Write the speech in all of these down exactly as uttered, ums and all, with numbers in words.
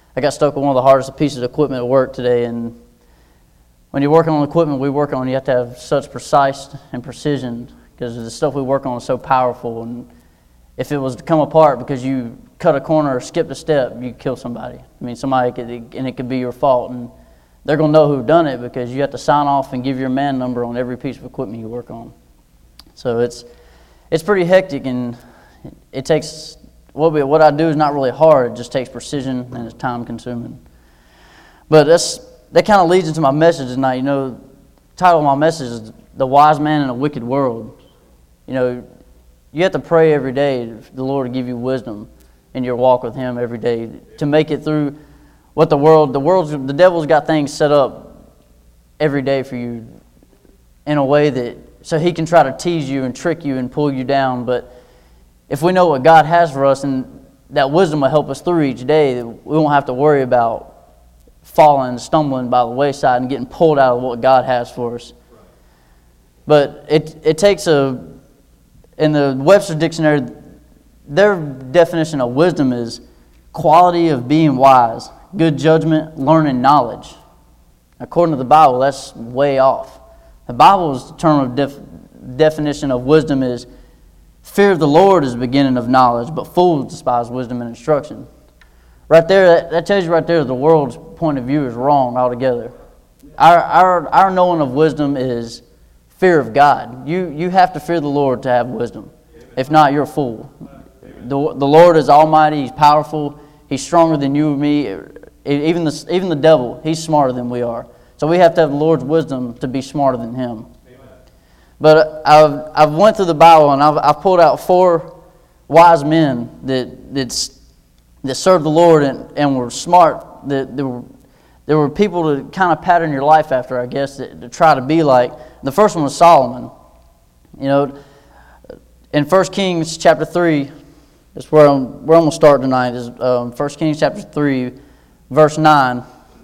I got stuck with one of the hardest pieces of equipment at work today, and when you're working on equipment we work on, you have to have such precise and precision because the stuff we work on is so powerful, and if it was to come apart because you cut a corner or skipped a step, you could kill somebody. I mean, somebody could, and it could be your fault, and they're going to know who done it because you have to sign off and give your man number on every piece of equipment you work on. So it's it's pretty hectic, and it takes, what, we, what I do is not really hard, it just takes precision and it's time consuming. But that's that kind of leads into my message tonight. You know, the title of my message is The Wise Man in a Wicked World. You know, you have to pray every day for the Lord to give you wisdom in your walk with Him every day to make it through what the world, the world's, the devil's got things set up every day for you in a way that, so he can try to tease you and trick you and pull you down. But if we know what God has for us, and that wisdom will help us through each day, we won't have to worry about falling, stumbling by the wayside and getting pulled out of what God has for us. But it it takes a, in the Webster Dictionary, their definition of wisdom is quality of being wise, good judgment, learning, knowledge. According to the Bible, that's way off. The Bible's term of def, definition of wisdom is fear of the Lord is the beginning of knowledge, but fools despise wisdom and instruction. Right there, that, that tells you right there the world's point of view is wrong altogether. Our our our knowing of wisdom is fear of God. You you have to fear the Lord to have wisdom. If not, you're a fool. The, the Lord is almighty, He's powerful, He's stronger than you and me. Even the, even the devil, he's smarter than we are. So we have to have the Lord's wisdom to be smarter than Him. Amen. But I've I've went through the Bible, and I've I've pulled out four wise men that that's, that served the Lord and, and were smart. That there were there were people to kind of pattern your life after, I guess, that, to try to be like. The first one was Solomon. You know, in First Kings chapter three, that's where I'm where I'm gonna start tonight. Is um, First Kings chapter three. Verse nine,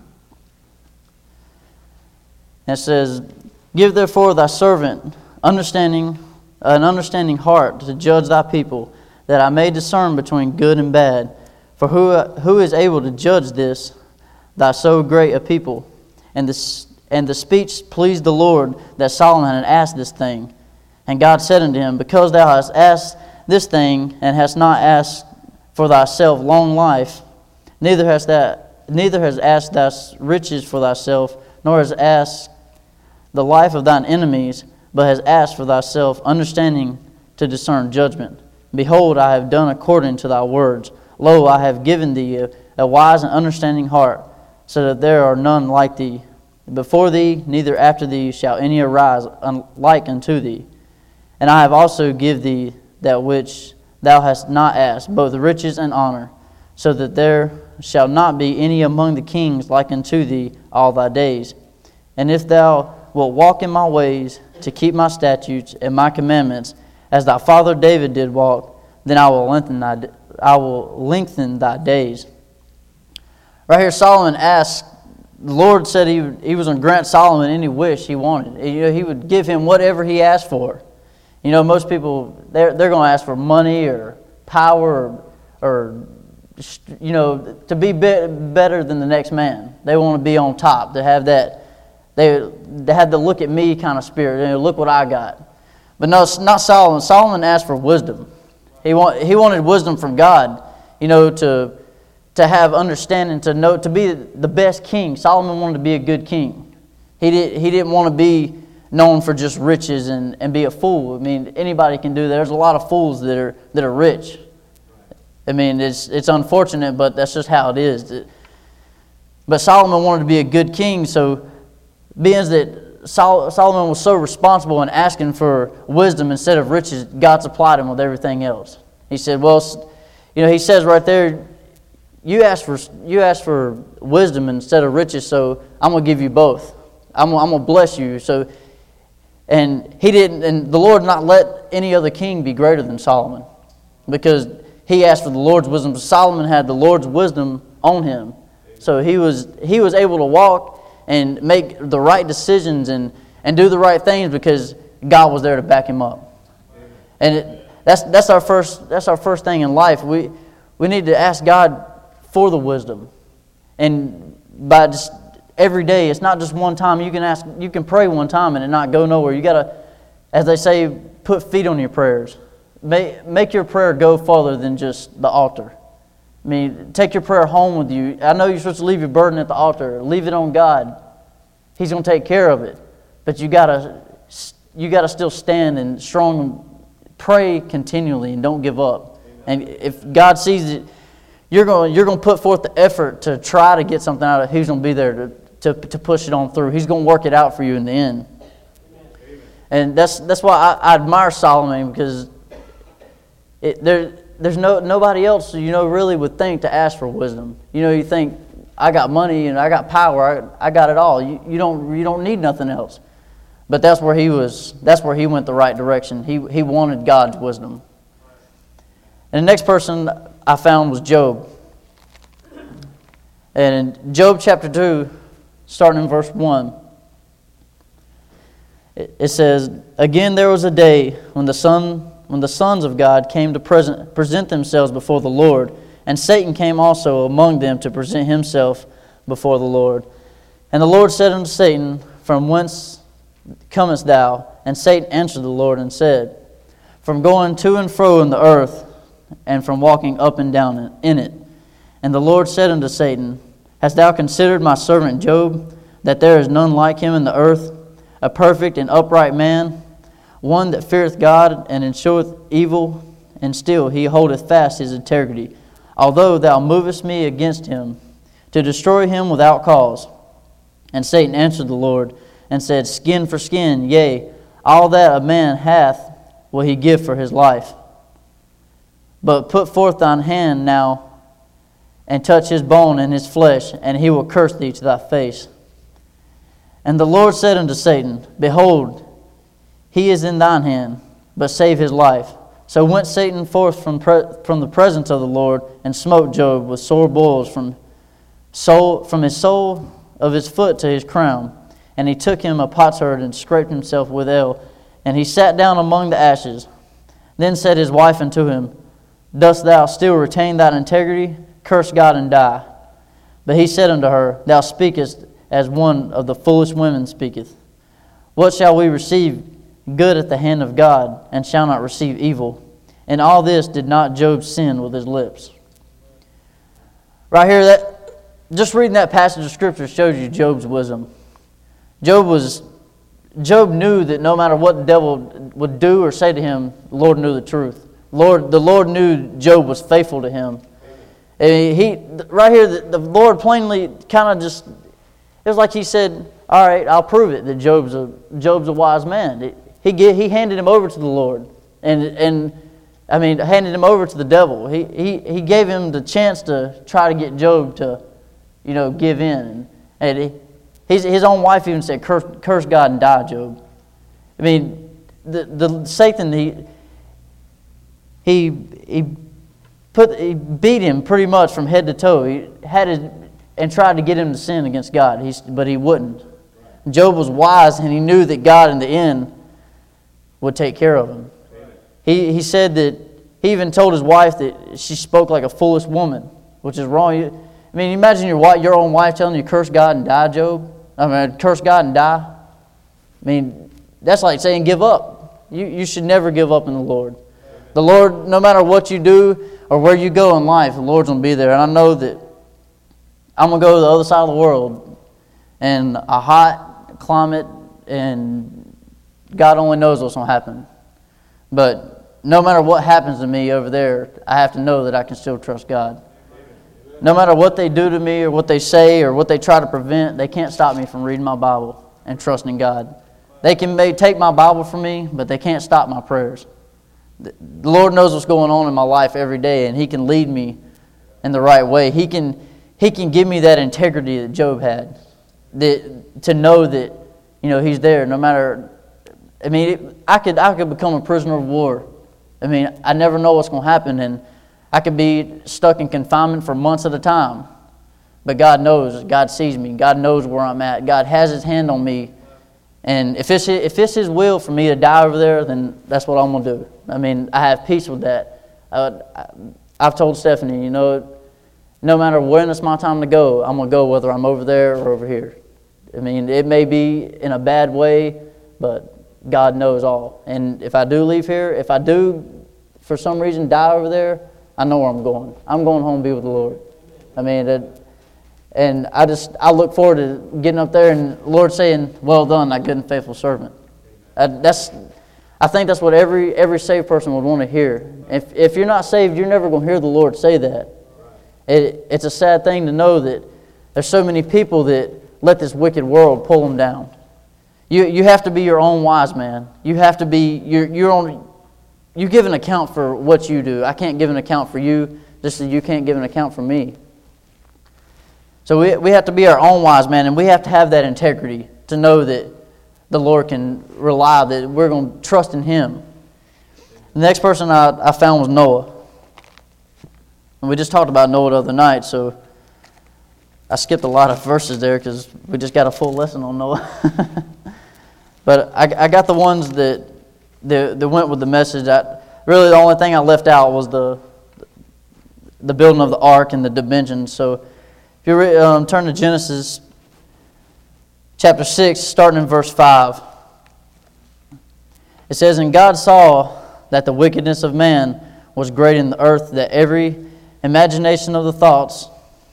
it says, "Give therefore thy servant understanding, an understanding heart to judge thy people, that I may discern between good and bad. For who who is able to judge this, thy so great a people?" And this and the speech pleased the Lord that Solomon had asked this thing. And God said unto him, "Because thou hast asked this thing, and hast not asked for thyself long life, neither hast thou Neither has asked thou riches for thyself, nor has asked the life of thine enemies, but has asked for thyself understanding to discern judgment. Behold, I have done according to thy words. Lo, I have given thee a, a wise and understanding heart, so that there are none like thee. Before thee, neither after thee, shall any arise like unto thee. And I have also give thee that which thou hast not asked, both riches and honor, so that there shall not be any among the kings like unto thee all thy days. And if thou wilt walk in my ways, to keep my statutes and my commandments, as thy father David did walk, then I will lengthen thy I will lengthen thy days." Right here, Solomon asked. The Lord said he he was going to grant Solomon any wish he wanted. You know, he would give him whatever he asked for. You know, most people they're they're going to ask for money or power or, or you know, to be better than the next man. They want to be on top. They have that, they they have the look at me kind of spirit. You know, look what I got. But no, it's not Solomon. Solomon asked for wisdom. He want, he wanted wisdom from God, you know, to to have understanding, to know, to be the best king. Solomon wanted to be a good king. He did he didn't want to be known for just riches and, and be a fool. I mean, anybody can do that. There's a lot of fools that are that are rich. I mean, it's it's unfortunate, but that's just how it is. But Solomon wanted to be a good king, so being that Sol- Solomon was so responsible in asking for wisdom instead of riches, God supplied him with everything else. He said, well, you know, he says right there, you asked for you asked for wisdom instead of riches, so I'm going to give you both. I'm, I'm going to bless you. So, and he didn't, and the Lord not let any other king be greater than Solomon, because he asked for the Lord's wisdom. Solomon had the Lord's wisdom on him. So he was he was able to walk and make the right decisions and, and do the right things because God was there to back him up. And it, that's that's our first that's our first thing in life. We we need to ask God for the wisdom. And by just every day, it's not just one time. You can ask, you can pray one time and it not go nowhere. You got to, as they say, put feet on your prayers. Make, make your prayer go farther than just the altar. I mean, take your prayer home with you. I know you're supposed to leave your burden at the altar. Leave it on God. He's going to take care of it. But you got to you got to still stand and strong, pray continually and don't give up. Amen. And if God sees it, you're going you're going to put forth the effort to try to get something out of it. He's going to be there to, to, to push it on through. He's going to work it out for you in the end. Amen. And that's that's why I, I admire Solomon, because it, there there's no nobody else you know really would think to ask for wisdom. You know, you think, I got money and I got power. I, I got it all. You, you don't you don't need nothing else. But that's where he was. That's where he went the right direction. He he wanted God's wisdom. And the next person I found was Job. And in Job chapter two, starting in verse one, it, it says, "Again there was a day when the son when the sons of God came to present present themselves before the Lord, and Satan came also among them to present himself before the Lord. And the Lord said unto Satan, From whence comest thou? And Satan answered the Lord and said, From going to and fro in the earth, and from walking up and down in it. And the Lord said unto Satan, Hast thou considered my servant Job, that there is none like him in the earth, a perfect and upright man, one that feareth God and enshoweth evil, and still he holdeth fast his integrity, although thou movest me against him, to destroy him without cause. And Satan answered the Lord, and said, Skin for skin, yea, all that a man hath will he give for his life. But put forth thine hand now, and touch his bone and his flesh, and he will curse thee to thy face. And the Lord said unto Satan, Behold, he is in thine hand, but save his life. So went Satan forth from pre- from the presence of the Lord, and smote Job with sore boils from soul from his sole of his foot to his crown. And he took him a potsherd and scraped himself with ale, and he sat down among the ashes. Then said his wife unto him, Dost thou still retain thine integrity? Curse God and die. But he said unto her, Thou speakest as one of the foolish women speaketh. What shall we receive good at the hand of God, and shall not receive evil? And all this did not Job sin with his lips. Right here, that just reading that passage of Scripture shows you Job's wisdom. Job was, Job knew that no matter what the devil would do or say to him, the Lord knew the truth. Lord, the Lord knew Job was faithful to him. And he, right here, the, the Lord plainly kind of just, it was like he said, all right, I'll prove it that Job's a Job's a wise man. It, he get, he handed him over to the Lord, and and I mean handed him over to the devil. He he he gave him the chance to try to get Job to, you know, give in. And he, his his own wife even said, "Curse, curse God and die, Job." I mean, the the Satan he he he put he beat him pretty much from head to toe. He had his and tried to get him to sin against God. He's but he wouldn't. Job was wise, and he knew that God in the end would take care of him. He he said that he even told his wife that she spoke like a foolish woman, which is wrong. You, I mean, imagine your wife, your own wife telling you curse God and die, Job. I mean, curse God and die. I mean, that's like saying give up. You you should never give up in the Lord. The Lord, no matter what you do or where you go in life, the Lord's going to be there. And I know that I'm going to go to the other side of the world in a hot climate, and God only knows what's going to happen. But no matter what happens to me over there, I have to know that I can still trust God. No matter what they do to me or what they say or what they try to prevent, they can't stop me from reading my Bible and trusting God. They can may take my Bible from me, but they can't stop my prayers. The Lord knows what's going on in my life every day, and He can lead me in the right way. He can He can give me that integrity that Job had, that to know that, you know, He's there no matter. I mean, it, I could I could become a prisoner of war. I mean, I never know what's going to happen, and I could be stuck in confinement for months at a time. But God knows. God sees me. God knows where I'm at. God has His hand on me. And if it's if it's His will for me to die over there, then that's what I'm going to do. I mean, I have peace with that. I, I, I've told Stephanie, you know, no matter when it's my time to go, I'm going to go whether I'm over there or over here. I mean, it may be in a bad way, but God knows all. And if I do leave here, if I do, for some reason, die over there, I know where I'm going. I'm going home to be with the Lord. I mean, it, and I just, I look forward to getting up there and the Lord saying, well done, thy good and faithful servant. I, that's, I think that's what every every saved person would want to hear. If if you're not saved, you're never going to hear the Lord say that. It, it's a sad thing to know that there's so many people that let this wicked world pull them down. You you have to be your own wise man. You have to be your your own. You give an account for what you do. I can't give an account for you, just as you can't give an account for me. So we we have to be our own wise man, and we have to have that integrity to know that the Lord can rely, that we're going to trust in Him. The next person I, I found was Noah. And we just talked about Noah the other night, so I skipped a lot of verses there because we just got a full lesson on Noah. But I, I got the ones that, that that went with the message. I, really, the only thing I left out was the the building of the ark and the dimensions. So if you re, um, turn to Genesis chapter six, starting in verse five. It says, and God saw that the wickedness of man was great in the earth, that every imagination of the thoughts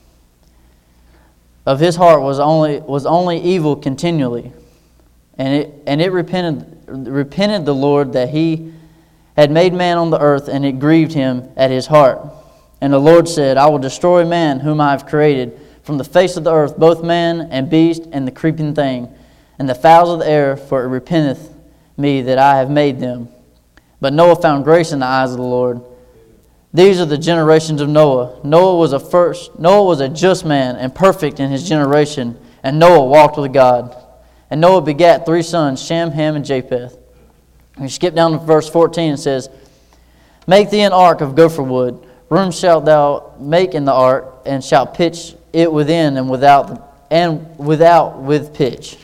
of his heart was only was only evil continually. And it and it repented repented the Lord that he had made man on the earth, and it grieved him at his heart. And the Lord said, I will destroy man whom I have created from the face of the earth, both man and beast and the creeping thing, and the fowls of the air, for it repenteth me that I have made them. But Noah found grace in the eyes of the Lord. These are the generations of Noah. Noah was a first. Noah was a just man and perfect in his generation, and Noah walked with God. And Noah begat three sons, Shem, Ham, and Japheth. And you skip down to verse fourteen, and says, make thee an ark of gopher wood. Room shalt thou make in the ark, and shalt pitch it within and without, and without with pitch.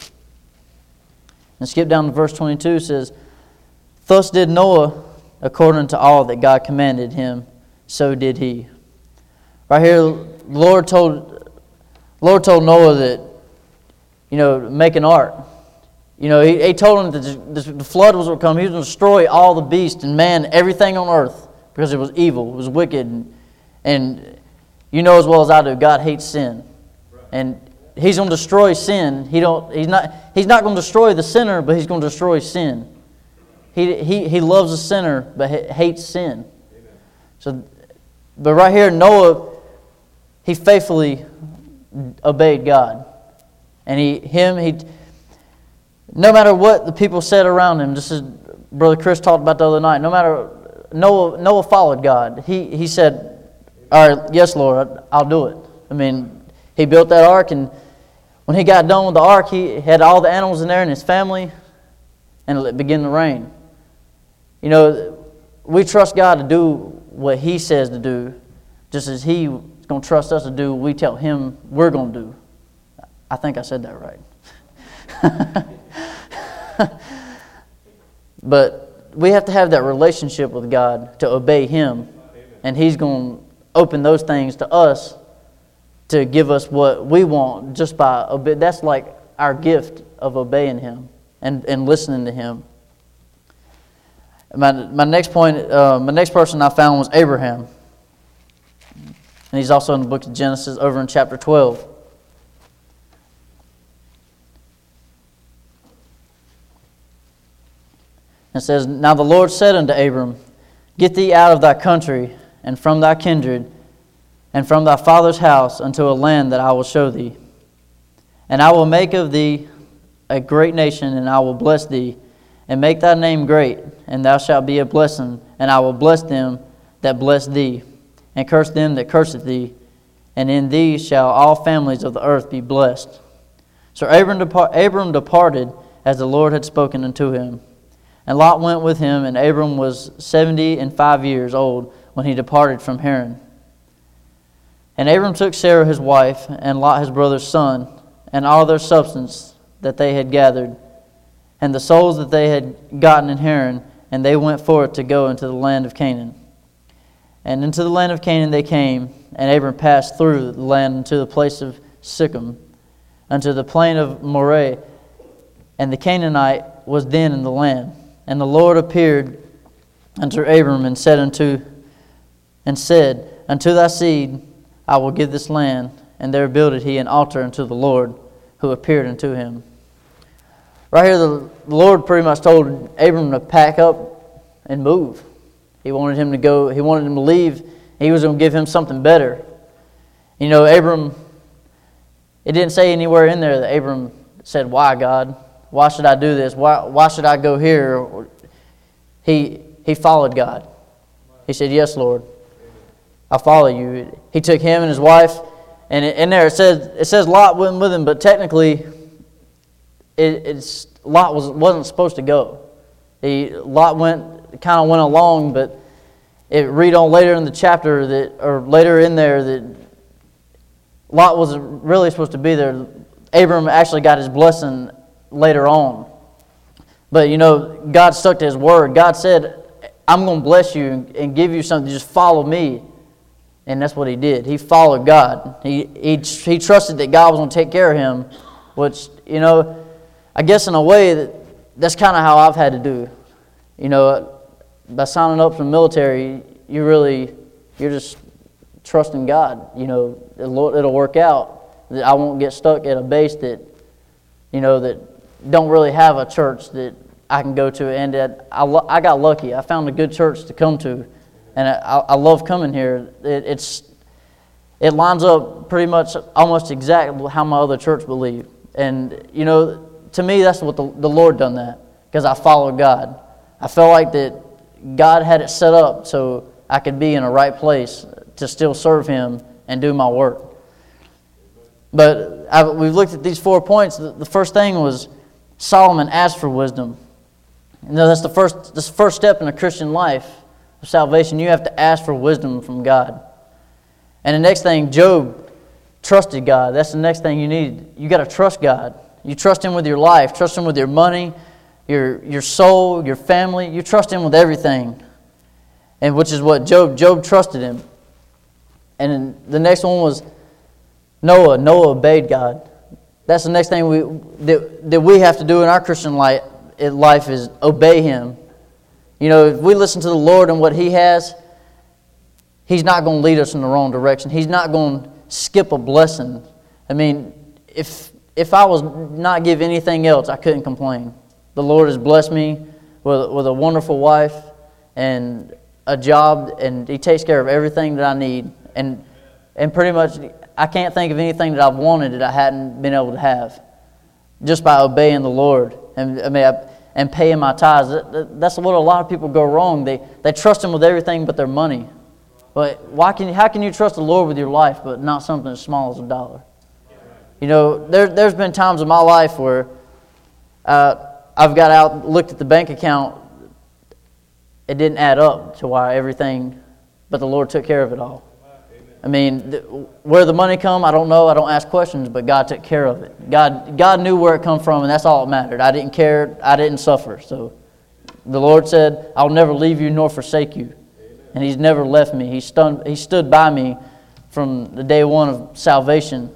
And skip down to verse twenty-two, it says, thus did Noah according to all that God commanded him, so did he. Right here, the Lord told, Lord told Noah that, you know, make an ark. You know, he, he told him that the, the flood was going to come. He was going to destroy all the beasts and man, everything on earth, because it was evil, it was wicked. And, and you know as well as I do, God hates sin. And He's going to destroy sin. He don't. He's not. He's not going to destroy the sinner, but He's going to destroy sin. He he he loves the sinner, but hates sin. Amen. So, but right here, Noah, he faithfully obeyed God, and he him he. No matter what the people said around him, just as Brother Chris talked about the other night. No matter Noah Noah followed God. He he said, "All right, yes, Lord, I'll do it." I mean, he built that ark, and when he got done with the ark, he had all the animals in there and his family, and it began to rain. You know, we trust God to do what He says to do, just as He's going to trust us to do what we tell Him we're going to do. I think I said that right. But we have to have that relationship with God to obey Him, and He's going to open those things to us to give us what we want just by obey. That's like our gift of obeying Him and, and listening to Him. My my next point, uh, my next person I found was Abraham, and he's also in the book of Genesis, over in chapter twelve. It says, now the Lord said unto Abram, get thee out of thy country and from thy kindred and from thy father's house unto a land that I will show thee. And I will make of thee a great nation, and I will bless thee, and make thy name great, and thou shalt be a blessing, and I will bless them that bless thee, and curse them that curseth thee, and in thee shall all families of the earth be blessed. So Abram, depart, Abram departed as the Lord had spoken unto him. And Lot went with him, and Abram was seventy and five years old when he departed from Haran. And Abram took Sarah his wife, and Lot his brother's son, and all their substance that they had gathered, and the souls that they had gotten in Haran, and they went forth to go into the land of Canaan. And into the land of Canaan they came, and Abram passed through the land unto the place of Sichem, unto the plain of Moreh, and the Canaanite was then in the land. And the Lord appeared unto Abram and said unto and said, Unto thy seed I will give this land. And there builded he an altar unto the Lord, who appeared unto him. Right here, the Lord pretty much told Abram to pack up and move. He wanted him to go. He wanted him to leave. He was going to give him something better. You know, Abram. It didn't say anywhere in there that Abram said, "Why, God? Why should I do this? Why? Why should I go here?" He he followed God. He said, "Yes, Lord, I follow you." He took him and his wife, and in there it says it says Lot went with him, but technically, it, it's Lot was wasn't supposed to go. He Lot went kind of went along, but it read on later in the chapter that, or later in there that Lot wasn't really supposed to be there. Abram actually got his blessing later on. But, you know, God stuck to his word. God said, I'm going to bless you and give you something. Just follow me. And that's what he did. He followed God. He, he, he trusted that God was going to take care of him, which, you know, I guess in a way that that's kind of how I've had to do. You know, by signing up for the military, you really, you're just trusting God. You know, it'll, it'll work out. That I won't get stuck at a base that, you know, that don't really have a church that I can go to. And that I, I got lucky. I found a good church to come to, and I, I love coming here. It, it's it lines up pretty much almost exactly how my other church believe. And you know, to me, that's what the, the Lord done that, because I followed God. I felt like that God had it set up so I could be in a right place to still serve Him and do my work. But I, we've looked at these four points. The, the first thing was Solomon asked for wisdom. You know, that's the first, that's the first step in a Christian life of salvation. You have to ask for wisdom from God. And the next thing, Job trusted God. That's the next thing you need. You got to trust God. You trust Him with your life. Trust Him with your money, your your soul, your family. You trust Him with everything. And which is what Job, Job trusted Him. And then the next one was Noah. Noah obeyed God. That's the next thing we that, that we have to do in our Christian life, life is obey Him. You know, if we listen to the Lord and what He has, He's not going to lead us in the wrong direction. He's not going to skip a blessing. I mean, if if I was not give anything else, I couldn't complain. The Lord has blessed me with, with a wonderful wife and a job, and He takes care of everything that I need. And and pretty much, I can't think of anything that I've wanted that I hadn't been able to have, just by obeying the Lord and I mean I, and paying my tithes. That's what a lot of people go wrong. They they trust Him with everything but their money. But why can how can you trust the Lord with your life but not something as small as a dollar? You know, there there's been times in my life where uh, I've got out, looked at the bank account, it didn't add up to why everything, but the Lord took care of it all. I mean, th- where the money come, I don't know. I don't ask questions, but God took care of it. God, God knew where it come from, and that's all that mattered. I didn't care. I didn't suffer. So, the Lord said, "I'll never leave you nor forsake you," and He's never left me. He stood, He stood by me from the day one of salvation.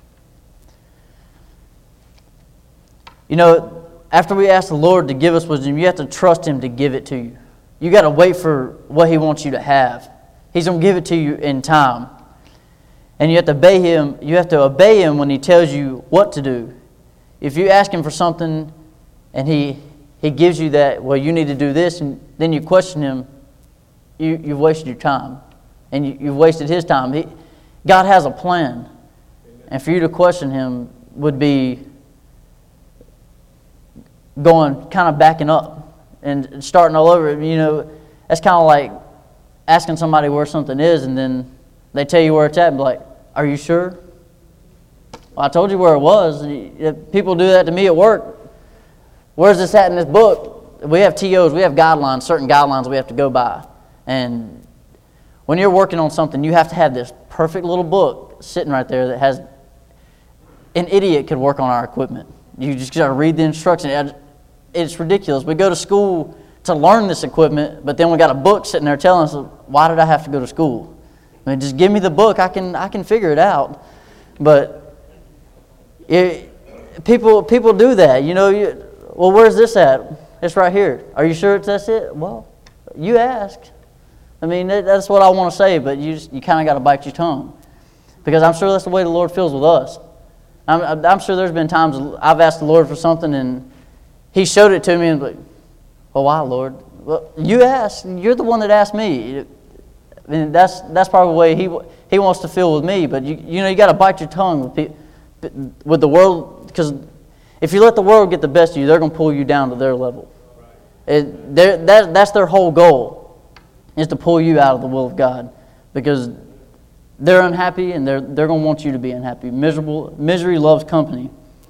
You know, after we ask the Lord to give us wisdom, you have to trust Him to give it to you. You got to wait for what He wants you to have. He's going to give it to you in time. And you have to obey Him. You have to obey Him when He tells you what to do. If you ask Him for something and He He gives you that, well, you need to do this, and then you question Him, you, you've wasted your time. And you, you've wasted His time. He, God has a plan. And for you to question Him would be going, kind of backing up and starting all over. You know, that's kind of like asking somebody where something is, and then they tell you where it's at, and be like, "Are you sure?" Well, I told you where it was. People do that to me at work. Where's this at in this book? We have T Os, we have guidelines, certain guidelines we have to go by. And when you're working on something, you have to have this perfect little book sitting right there that has, an idiot could work on our equipment. You just got to read the instructions. It's ridiculous. We go to school to learn this equipment, but then we got a book sitting there telling us, why did I have to go to school? I mean, just give me the book. I can I can figure it out. But it, people people do that. You know, you, well, where's this at? It's right here. Are you sure it's that's it? Well, you ask. I mean, that's what I want to say, but you just, you kind of got to bite your tongue. Because I'm sure that's the way the Lord feels with us. I'm, I'm sure there's been times I've asked the Lord for something and He showed it to me and like, well, why, Lord? Well, you asked. You're the one that asked me. I mean, that's that's probably the way He He wants to feel with me. But you you know you got to bite your tongue with people, with the world, because if you let the world get the best of you, they're going to pull you down to their level. It, that that's their whole goal, is to pull you out of the will of God, because they're unhappy and they're they're going to want you to be unhappy. Miserable misery loves company.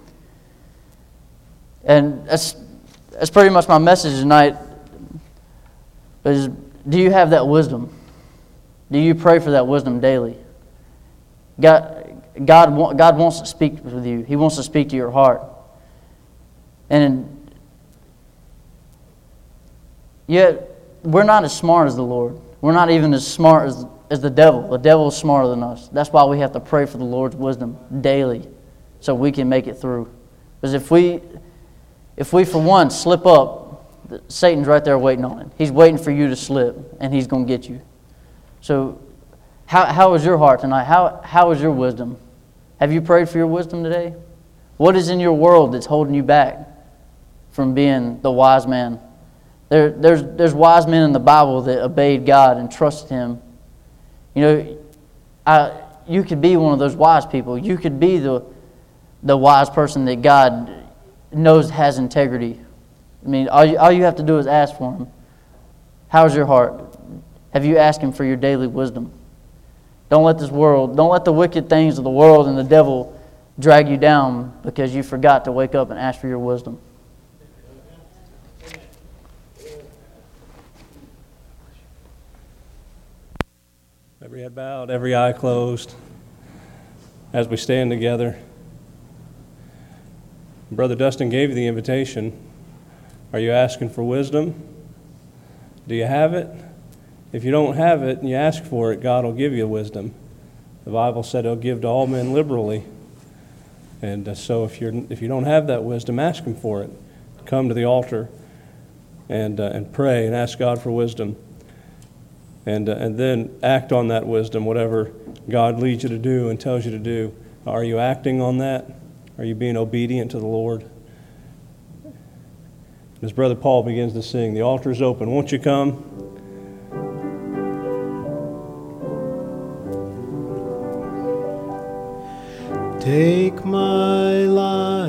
And that's that's pretty much my message tonight. Is, do you have that wisdom? Do you pray for that wisdom daily? God, God, God wants to speak with you. He wants to speak to your heart. And yet, we're not as smart as the Lord. We're not even as smart as, as the devil. The devil is smarter than us. That's why we have to pray for the Lord's wisdom daily, so we can make it through. Because if we, if we for one slip up, Satan's right there waiting on it. He's waiting for you to slip, and he's going to get you. So, how how is your heart tonight? How how is your wisdom? Have you prayed for your wisdom today? What is in your world that's holding you back from being the wise man? There there's there's wise men in the Bible that obeyed God and trusted Him. You know, I you could be one of those wise people. You could be the the wise person that God knows has integrity. I mean, all you, all you have to do is ask for Him. How's your heart? Have you asked Him for your daily wisdom? Don't let this world, don't let the wicked things of the world and the devil drag you down because you forgot to wake up and ask for your wisdom. Every head bowed, every eye closed, as we stand together. Brother Dustin gave you the invitation. Are you asking for wisdom? Do you have it? If you don't have it and you ask for it, God will give you wisdom. The Bible said He'll give to all men liberally. And uh, so if you're if you don't have that wisdom, ask Him for it. Come to the altar and uh, and pray and ask God for wisdom. And uh, and then act on that wisdom, whatever God leads you to do and tells you to do. Are you acting on that? Are you being obedient to the Lord? As Brother Paul begins to sing, the altar is open. Won't you come? Take my life.